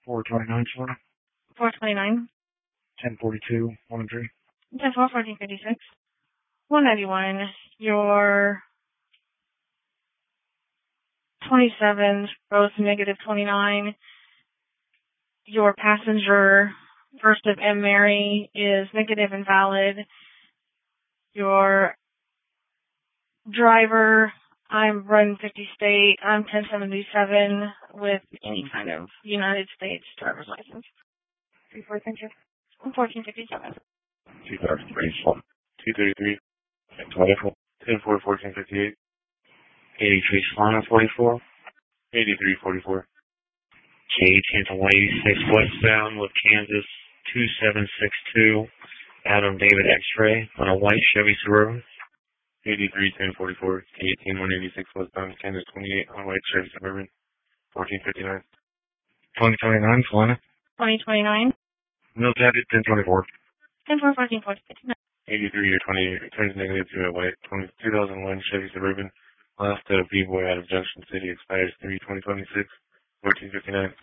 429, Florida. 429. 1042, 103. 10-4, 1456. 191. Your 27, both negative 29. Your passenger, first of M. Mary, is negative invalid. Your driver, I'm run 50 state. I'm 1077 with any kind of United States driver's license. 34, thank you. 1457. 233, 24, 10-4, 1458. 83, Solana 44. 83, 44. K-10 86 westbound with Kansas 2762. Adam David X-ray on a white Chevy Suburban. 83, 1044. K-18, 186 westbound, Kansas 28 on a white Chevy Suburban. 1459. 2029, Solana. 2029. Military 1024. 10-4, 1459. 83 or 28 returns negative to a white 2001 Chevy Suburban. Last B-Boy out of Junction City expires 3/2026, 1459.